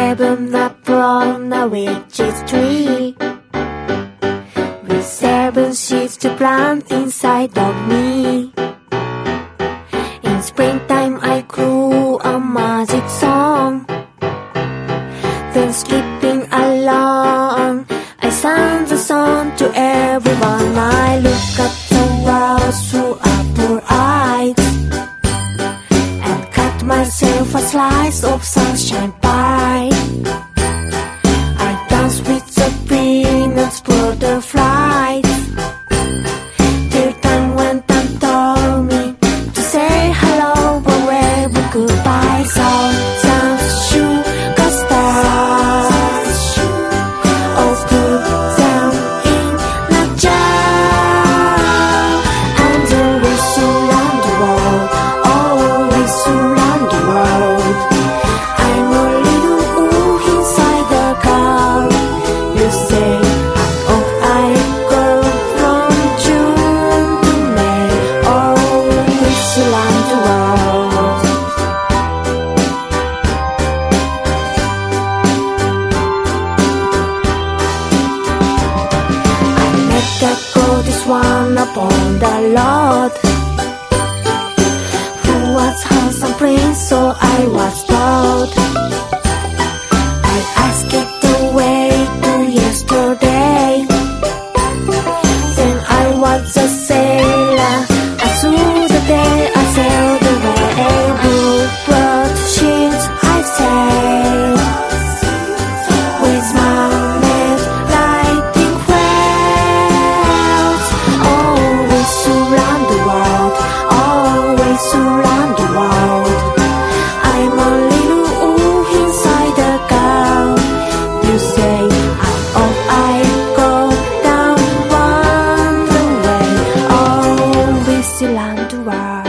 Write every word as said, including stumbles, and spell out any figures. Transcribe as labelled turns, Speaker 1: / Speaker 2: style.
Speaker 1: seven up on a witch's tree, with seven seeds to plant inside of me. In springtime I grew a magic song, then skipping along I sang the song to everyone. I look at the world through apple eyes and cut myself a slice of sunshine pie. I dance with the peanuts, butterflies, till time when time told me to say hello or wave goodbye. So some sugar stars, all put down in a jar, and always around the world, always around the world. I'm a little ooh inside the car. You say oh I go from June to May, always around the world. I met the goddess one upon the Lord, who was handsome prince, so I was told. I asked it the way to yesterday, then I was a sailor, and through the day I sailed away. Bluebird sheets I sailed, with mountains lighting wells, always around the world, always around the world. I'm a little ooh inside the gown. You say I'm off, I go down one way, always around the world.